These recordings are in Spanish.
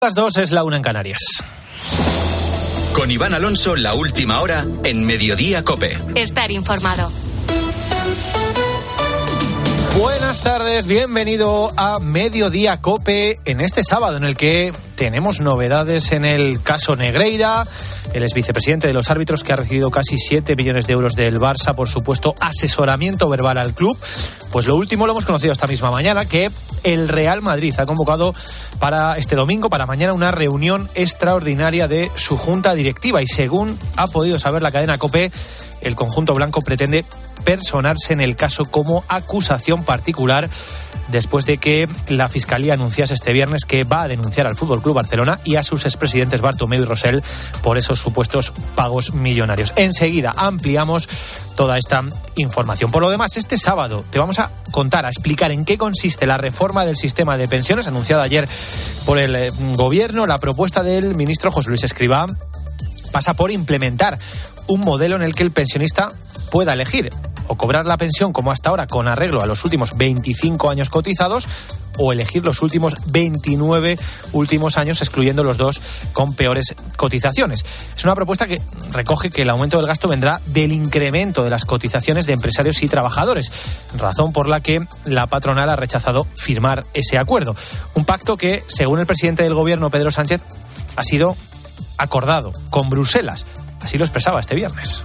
Las 2 es la 1 en Canarias. Con Iván Alonso, la última hora en Mediodía COPE. Estar informado. Buenas tardes, bienvenido a Mediodía COPE en este sábado en el que tenemos novedades en el caso Negreira. El exvicepresidente de los árbitros que ha recibido casi 7 millones de euros del Barça por supuesto asesoramiento verbal al club. Pues lo último lo hemos conocido esta misma mañana, que el Real Madrid ha convocado para este domingo, para mañana, una reunión extraordinaria de su junta directiva. Y según ha podido saber la cadena COPE, el conjunto blanco pretende personarse en el caso como acusación particular después de que la Fiscalía anunciase este viernes que va a denunciar al FC Barcelona y a sus expresidentes Bartomeu y Rosell por esos supuestos pagos millonarios. Enseguida ampliamos toda esta información. Por lo demás, este sábado te vamos a contar, a explicar en qué consiste la reforma del sistema de pensiones anunciada ayer por el Gobierno. La propuesta del ministro José Luis Escrivá pasa por implementar un modelo en el que el pensionista pueda elegir o cobrar la pensión como hasta ahora con arreglo a los últimos 25 años cotizados o elegir los últimos 29 últimos años, excluyendo los dos con peores cotizaciones. Es una propuesta que recoge que el aumento del gasto vendrá del incremento de las cotizaciones de empresarios y trabajadores, razón por la que la patronal ha rechazado firmar ese acuerdo. Un pacto que, según el presidente del Gobierno, Pedro Sánchez, ha sido acordado con Bruselas. Así lo expresaba este viernes.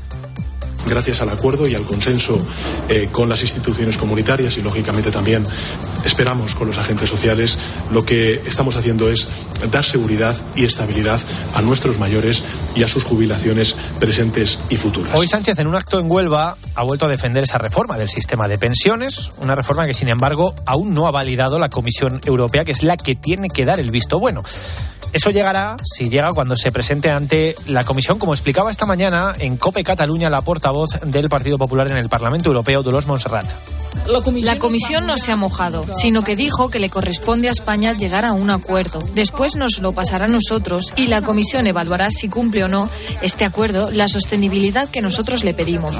Gracias al acuerdo y al consenso con las instituciones comunitarias y, lógicamente, también esperamos con los agentes sociales, lo que estamos haciendo es dar seguridad y estabilidad a nuestros mayores y a sus jubilaciones presentes y futuras. Hoy Sánchez, en un acto en Huelva, ha vuelto a defender esa reforma del sistema de pensiones, una reforma que, sin embargo, aún no ha validado la Comisión Europea, que es la que tiene que dar el visto bueno. Eso llegará, si llega, cuando se presente ante la Comisión, como explicaba esta mañana en COPE Cataluña la portavoz del Partido Popular en el Parlamento Europeo, Dolors Montserrat. La Comisión no se ha mojado, sino que dijo que le corresponde a España llegar a un acuerdo. Después nos lo pasará a nosotros y la Comisión evaluará si cumple o no este acuerdo la sostenibilidad que nosotros le pedimos.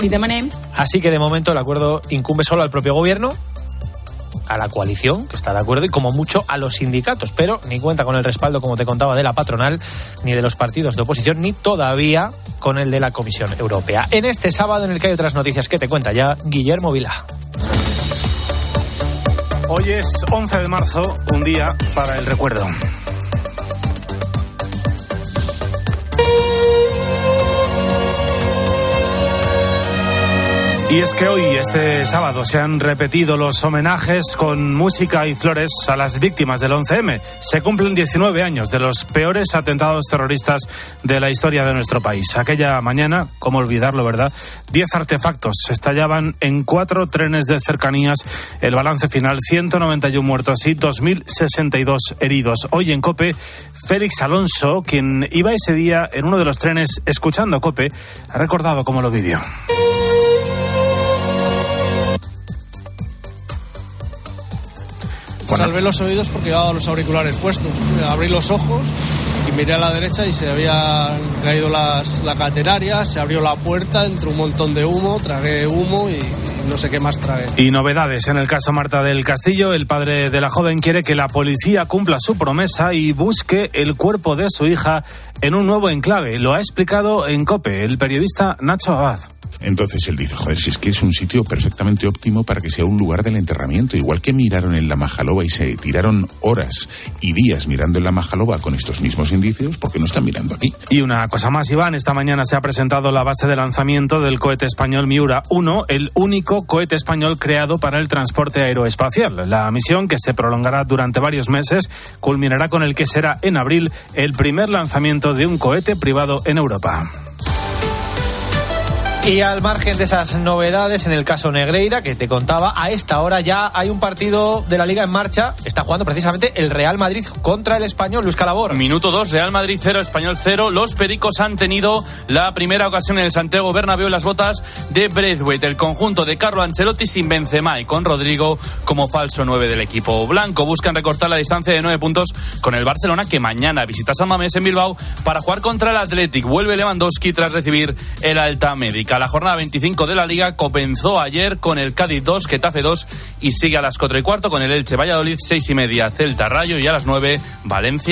Así que de momento el acuerdo incumbe solo al propio Gobierno, a la coalición, que está de acuerdo, y como mucho a los sindicatos, pero ni cuenta con el respaldo, como te contaba, de la patronal, ni de los partidos de oposición, ni todavía con el de la Comisión Europea. En este sábado en el que hay otras noticias que te cuenta ya Guillermo Vilá. Hoy es 11 de marzo, un día para el recuerdo. Y es que hoy, este sábado, se han repetido los homenajes con música y flores a las víctimas del 11M. Se cumplen 19 años de los peores atentados terroristas de la historia de nuestro país. Aquella mañana, cómo olvidarlo, ¿verdad? 10 artefactos estallaban en 4 trenes de cercanías. El balance final, 191 muertos y 2.062 heridos. Hoy en COPE, Félix Alonso, quien iba ese día en uno de los trenes escuchando COPE, ha recordado cómo lo vivió. Salvé los oídos porque llevaba los auriculares puestos. Abrí los ojos y miré a la derecha y se habían caído la catenaria, se abrió la puerta, entró un montón de humo, tragué humo y no sé qué más tragué. Y novedades en el caso Marta del Castillo. El padre de la joven quiere que la policía cumpla su promesa y busque el cuerpo de su hija en un nuevo enclave. Lo ha explicado en COPE el periodista Nacho Abad. Entonces él dice, joder, si es que es un sitio perfectamente óptimo para que sea un lugar del enterramiento. Igual que miraron en la Majaloba y se tiraron horas y días mirando en la Majaloba con estos mismos indicios, ¿por qué no están mirando aquí? Y una cosa más, Iván, esta mañana se ha presentado la base de lanzamiento del cohete español Miura 1, el único cohete español creado para el transporte aeroespacial. La misión, que se prolongará durante varios meses, culminará con el que será en abril el primer lanzamiento de un cohete privado en Europa. Y al margen de esas novedades en el caso Negreira, que te contaba, a esta hora ya hay un partido de la Liga en marcha. Está jugando precisamente el Real Madrid contra el Español, Luis Calabor. Minuto 2, Real Madrid 0, Español 0. Los pericos han tenido la primera ocasión en el Santiago Bernabéu en las botas de Braithwaite. El conjunto de Carlo Ancelotti sin Benzema y con Rodrigo como falso 9 del equipo blanco. Buscan recortar la distancia de 9 puntos con el Barcelona, que mañana visita San Mamés en Bilbao para jugar contra el Athletic. Vuelve Lewandowski tras recibir el alta médica. La jornada 25 de la Liga comenzó ayer con el Cádiz 2, Getafe 2 y sigue a las 4:15 con el Elche Valladolid, 6:30 Celta Rayo y a las 9 Valencia.